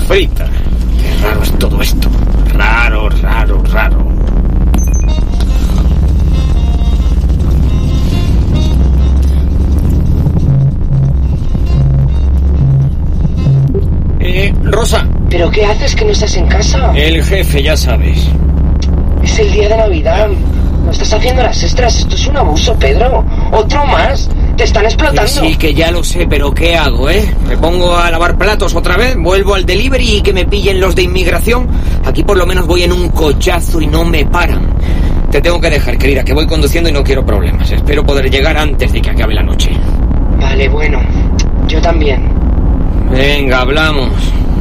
frita. Qué raro es todo esto. Raro. Rosa. ¿Pero qué haces que no estás en casa? El jefe, ya sabes. Es el día de Navidad. No estás haciendo las extras. Esto es un abuso, Pedro. Otro más. Te están explotando. Sí, que ya lo sé, pero ¿qué hago, ¿Me pongo a lavar platos otra vez? ¿Vuelvo al delivery y que me pillen los de inmigración? Aquí por lo menos voy en un cochazo y no me paran. Te tengo que dejar, querida, que voy conduciendo y no quiero problemas. Espero poder llegar antes de que acabe la noche. Vale, bueno. Yo también. Venga, hablamos.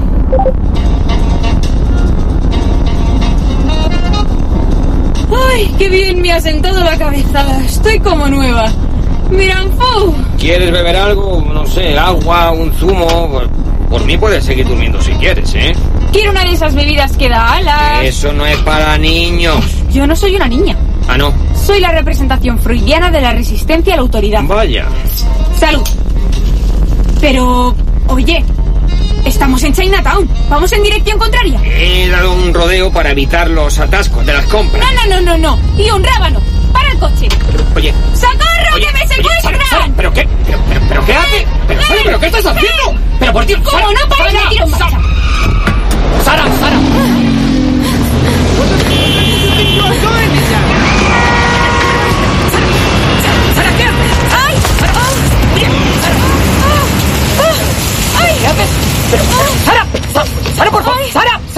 ¡Ay, qué bien me ha sentado la cabeza! Estoy como nueva. ¡Miranfou! ¿Quieres beber algo? No sé, agua, un zumo. Por mí puedes seguir durmiendo si quieres, Quiero una de esas bebidas que da alas. Eso no es para niños. Yo no soy una niña. Ah, ¿no? Soy la representación freudiana de la resistencia a la autoridad. Vaya. ¡Salud! Pero, oye, estamos en Chinatown. ¿Vamos en dirección contraria? He dado un rodeo para evitar los atascos de las compras. No. Y un rábano. ¡Para el coche! Oye. ¡Socorro, que me secuestran! Sara, ¿pero qué? ¿Pero qué hace? ¿Pero qué estás haciendo? Pero por Dios. ¿Cómo no pares de tiro en marcha? Sara. Sara, por favor.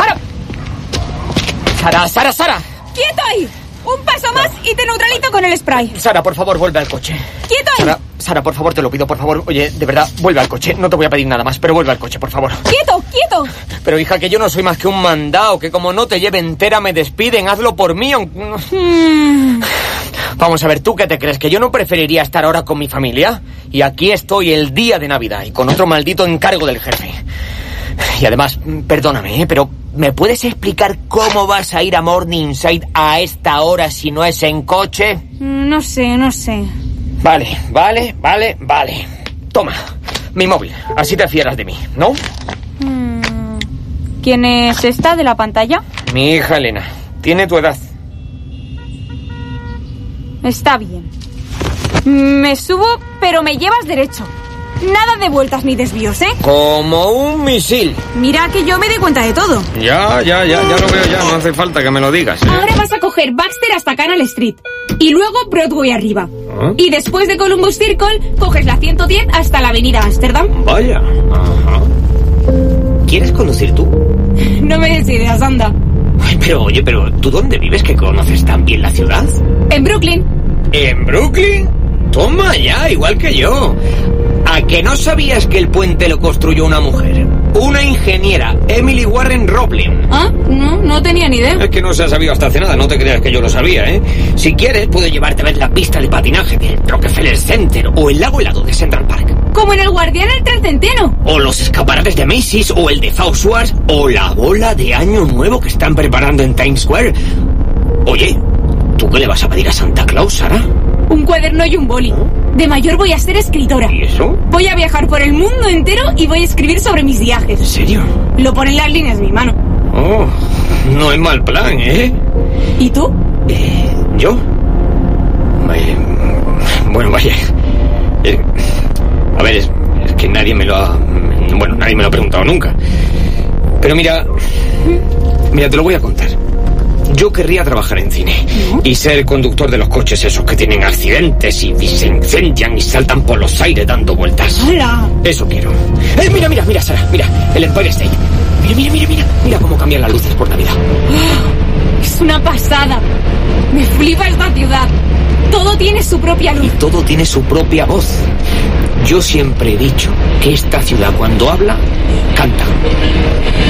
Sara. ¡Quieto ahí! Un paso más y te neutralizo con el spray. Sara, por favor, vuelve al coche. ¡Quieto ahí! Sara, por favor, te lo pido, por favor. Oye, de verdad, vuelve al coche. No te voy a pedir nada más, pero vuelve al coche, por favor. ¡Quieto! Pero, hija, que yo no soy más que un mandado, que como no te lleve entera me despiden. Hazlo por mí. Vamos a ver, ¿tú qué te crees? ¿Que yo no preferiría estar ahora con mi familia? Y aquí estoy el día de Navidad y con otro maldito encargo del jefe. Y además, perdóname, pero ¿me puedes explicar cómo vas a ir a Morningside a esta hora si no es en coche? No sé. Vale. Toma, mi móvil. Así te fieras de mí, ¿no? ¿Quién es esta de la pantalla? Mi hija Elena. Tiene tu edad. Está bien. Me subo, pero me llevas derecho. Nada de vueltas ni desvíos, Como un misil. Mira que yo me doy cuenta de todo. Ya lo veo ya. No hace falta que me lo digas, Ahora vas a coger Baxter hasta Canal Street. Y luego Broadway arriba. ¿Ah? Y después de Columbus Circle, coges la 110 hasta la avenida Ámsterdam. Vaya. Ajá. ¿Quieres conducir tú? No me des ideas, anda. Ay, pero ¿tú dónde vives que conoces tan bien la ciudad? En Brooklyn. ¿En Brooklyn? Toma ya, igual que yo. ¿A que no sabías que el puente lo construyó una mujer? Una ingeniera, Emily Warren Roblin. Ah, no tenía ni idea. Es que no se ha sabido hasta hace nada, no te creas que yo lo sabía, Si quieres, puedo llevarte a ver la pista de patinaje del Rockefeller Center o el lago helado de Central Park. Como en el Guardián del Trascenteno. O los escaparates de Macy's, o el de Faux Wars, o la bola de Año Nuevo que están preparando en Times Square. Oye, ¿tú qué le vas a pedir a Santa Claus, Sara? Un cuaderno y un boli. De mayor voy a ser escritora. ¿Y eso? Voy a viajar por el mundo entero y voy a escribir sobre mis viajes. ¿En serio? Lo ponen las líneas de mi mano. Oh, no es mal plan, ¿Y tú? ¿Yo? Bueno, vaya. A ver, es que nadie me lo ha preguntado nunca. Pero mira, te lo voy a contar. Yo querría trabajar en cine y ser conductor de los coches esos que tienen accidentes y se incendian y saltan por los aires dando vueltas. ¡Hala! Eso quiero. Mira, Sara, mira, el Empire State. Mira cómo cambian las luces por Navidad. Oh, es una pasada. Me flipa esta ciudad. Todo tiene su propia luz. Y todo tiene su propia voz. Yo siempre he dicho que esta ciudad cuando habla, canta.